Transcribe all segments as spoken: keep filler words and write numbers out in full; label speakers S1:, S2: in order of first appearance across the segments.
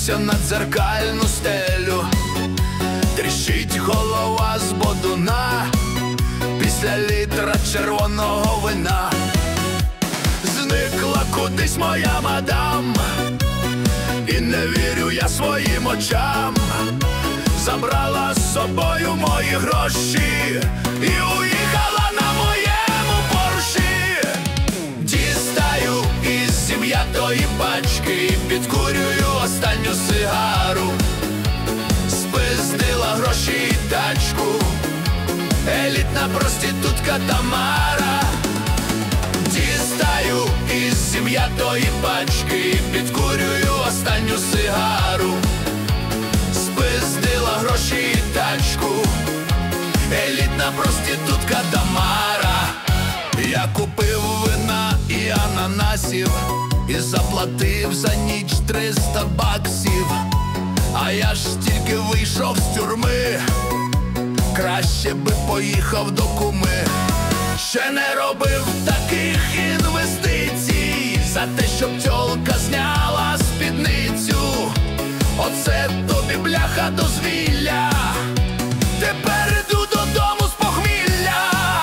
S1: дивлюся на дзеркальну стелю, тріщить голова з бодуна після літра червоного вина. Зникла кудись моя мадам, і не вірю я своїм очам. Забрала з собою мої гроші і уїхала на моєму порші. Дістаю із зім'ятої пачки і підкурюю останню сигару. Спиздила гроші і тачку, елітна проститутка Тамара. Дістаю із зім'ятої пачки і підкурюю останню сигару. Спиздила гроші і тачку, елітна проститутка Тамара. Я купив вина і ананасів і заплатив за ніч триста баксів. А я ж тільки вийшов з тюрми, краще би поїхав до куми. Ще не робив таких інвестицій за те, щоб тьолка зняла спідницю. Оце тобі, бляха, дозвілля, тепер іду додому з похмілля.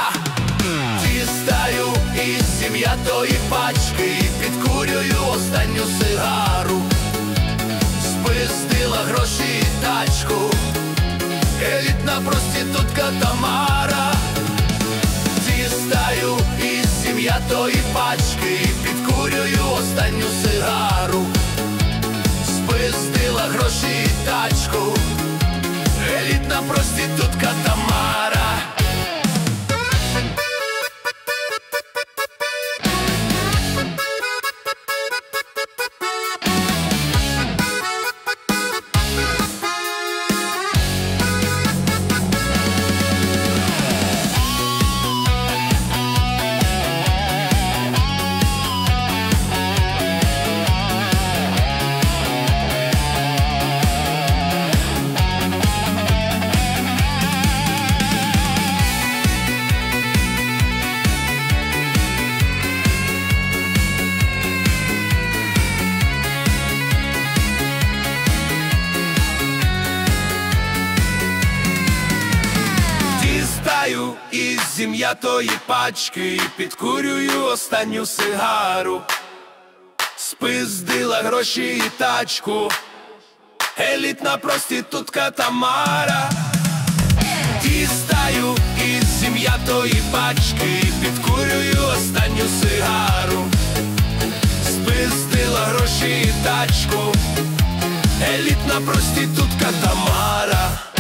S1: Дістаю із зім'ятої пачки і підкурюю останню сигару. Спиздила гроші і тачку, елітна проститутка Тамара. Дістаю із зім'ятої пачки і підкурюю останню сигару. Спиздила гроші і тачку, елітна проститутка Тамара. Із зім'ятої пачки і підкурюю останню сигару. Спиздила гроші і тачку, елітна проститутка Тамара. Дістаю із зім'ятої пачки і підкурюю останню сигару. Спиздила гроші і тачку, елітна проститутка Тамара.